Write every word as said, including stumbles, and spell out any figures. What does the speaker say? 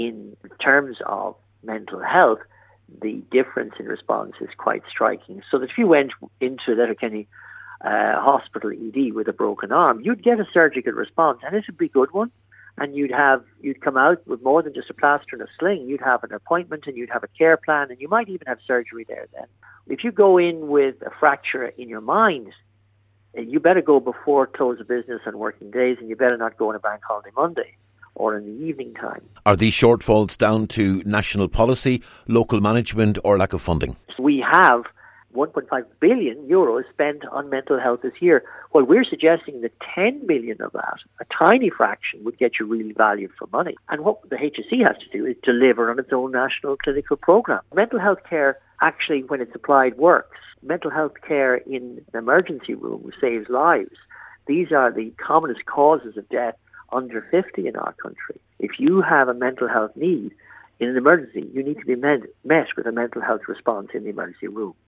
In terms of mental health, the difference in response is quite striking. So that if you went into Letterkenny uh, Hospital E D with a broken arm, you'd get a surgical response, and it would be a good one. And you'd have you'd come out with more than just a plaster and a sling. You'd have an appointment, and you'd have a care plan, and you might even have surgery there then. If you go in with a fracture in your mind, you better go before close of business on working days, and you better not go on a bank holiday Monday or in the evening time. Are these shortfalls down to national policy, local management, or lack of funding? We have one point five billion euros spent on mental health this year. Well, we're suggesting that ten billion of that, a tiny fraction, would get you really value for money. And what the H S E has to do is deliver on its own national clinical programme. Mental health care, actually, when it's applied, works. Mental health care in the emergency room saves lives. These are the commonest causes of death under fifty in our country. If you have a mental health need in an emergency, you need to be met, met with a mental health response in the emergency room.